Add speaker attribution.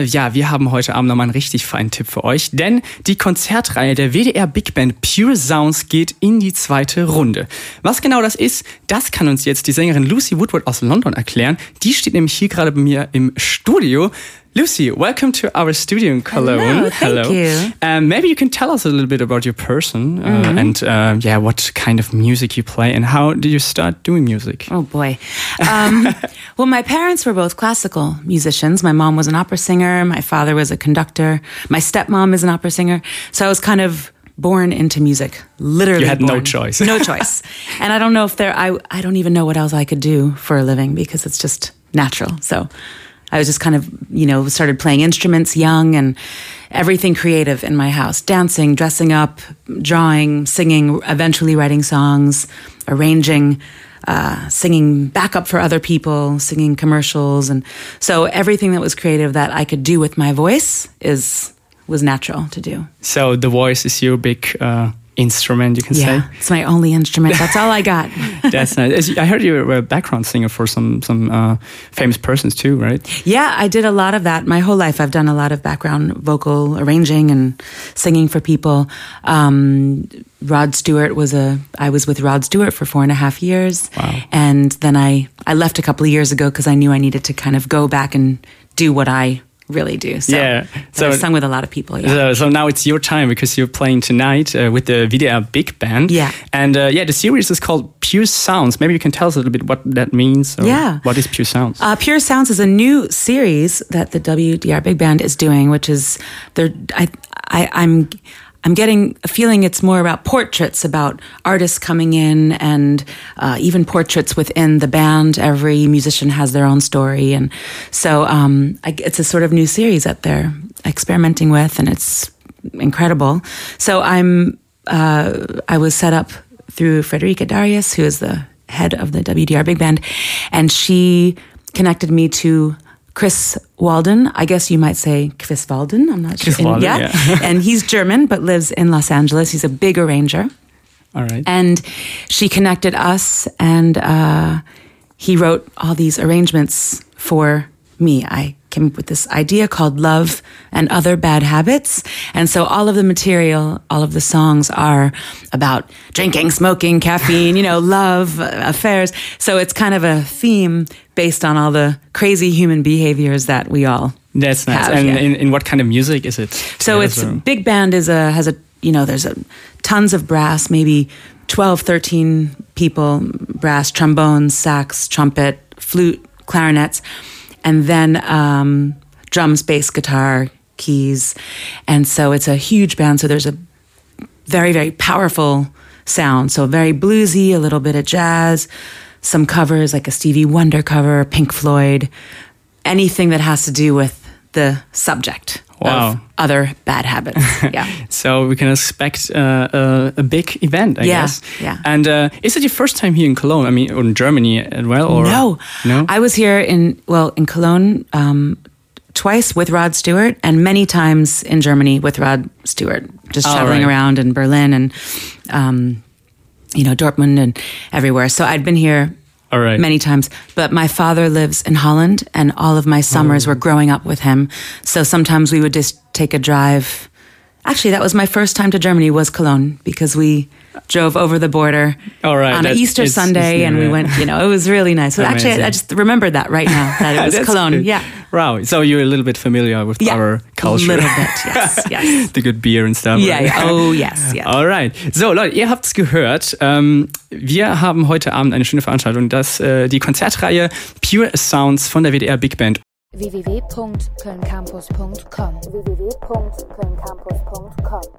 Speaker 1: Ja, wir haben heute Abend nochmal einen richtig feinen Tipp für euch, denn die Konzertreihe der WDR Big Band Pure Sounds geht in die zweite Runde. Was genau das ist, das kann uns jetzt die Sängerin Lucy Woodward aus London erklären. Die steht nämlich hier gerade bei mir im Studio. Lucy, welcome to our studio in Cologne.
Speaker 2: Hello, thank you.
Speaker 1: Maybe you can tell us a little bit about your person and what kind of music you play and how did you start doing music?
Speaker 2: Oh boy. Well, my parents were both classical musicians. My mom was an opera singer. My father was a conductor. My stepmom is an opera singer. So I was kind of born into music, literally.
Speaker 1: You had
Speaker 2: born.
Speaker 1: no choice.
Speaker 2: No choice. And I don't know if I don't even know what else I could do for a living because it's just natural. So I was just kind of, started playing instruments young and everything creative in my house. Dancing, dressing up, drawing, singing, eventually writing songs, arranging, singing backup for other people, singing commercials. And so everything that was creative that I could do with my voice was natural to do.
Speaker 1: So the voice is your big instrument, you can say?
Speaker 2: Yeah, it's my only instrument. That's all I got.
Speaker 1: That's nice. I heard you were a background singer for some famous persons too, right?
Speaker 2: Yeah, I did a lot of that. My whole life I've done a lot of background vocal arranging and singing for people. Rod Stewart I was with Rod Stewart for 4.5 years.
Speaker 1: Wow.
Speaker 2: And then I left a couple of years ago because I knew I needed to kind of go back and do what I really do. So,
Speaker 1: yeah.
Speaker 2: So I've sung with a lot of people. Yeah.
Speaker 1: So now it's your time because you're playing tonight with the WDR Big Band.
Speaker 2: Yeah.
Speaker 1: And the series is called Pure Sounds. Maybe you can tell us a little bit what that means.
Speaker 2: Yeah.
Speaker 1: What is Pure Sounds?
Speaker 2: Pure Sounds is a new series that the WDR Big Band is doing, which is I'm getting a feeling it's more about portraits, about artists coming in and even portraits within the band. Every musician has their own story. And so it's a sort of new series that they're experimenting with, and it's incredible. So I was set up through Frederica Darius, who is the head of the WDR Big Band, and she connected me to Chris Walden. I guess you might say Chris Walden. I'm not sure.
Speaker 1: Chris Walden, yeah.
Speaker 2: And he's German, but lives in Los Angeles. He's a big arranger.
Speaker 1: All right.
Speaker 2: And she connected us, and he wrote all these arrangements for me. I came up with this idea called Love and Other Bad Habits. And so all of the material, all of the songs are about drinking, smoking, caffeine, love, affairs. So it's kind of a theme based on all the crazy human behaviors that we all
Speaker 1: That's nice.
Speaker 2: have.
Speaker 1: And
Speaker 2: Yeah.
Speaker 1: in what kind of music is it?
Speaker 2: So big band has there's tons of brass, maybe 12, 13 people, brass, trombones, sax, trumpet, flute, clarinets, and then drums, bass, guitar, keys. And so it's a huge band. So there's a very, very powerful sound. So very bluesy, a little bit of jazz, some covers like a Stevie Wonder cover, Pink Floyd, anything that has to do with the subject of other bad habits. Yeah.
Speaker 1: So we can expect a big event, I guess.
Speaker 2: Yeah.
Speaker 1: And is it your first time here in Cologne? I mean, or in Germany as well? Or
Speaker 2: No. I was here in Cologne twice with Rod Stewart and many times in Germany with Rod Stewart, just traveling around in Berlin and, Dortmund and everywhere. So I'd been here many times. But my father lives in Holland, and all of my summers were growing up with him. So sometimes we would just take a drive. Actually, that was my first time to Germany, was Cologne, because we drove over the border on an Easter Sunday, and we went, it was really nice. So actually, I just remembered that right now, that it was Cologne.
Speaker 1: Good.
Speaker 2: Yeah.
Speaker 1: Wow. So you're a little bit familiar with our culture.
Speaker 2: A little bit, yes.
Speaker 1: The good beer and stuff.
Speaker 2: Yeah. Oh, yes.
Speaker 1: Alright. So, Leute, ihr habt's gehört. Wir haben heute Abend eine schöne Veranstaltung, die Konzertreihe Pure Sounds von der WDR Big Band.
Speaker 3: www.kölncampus.com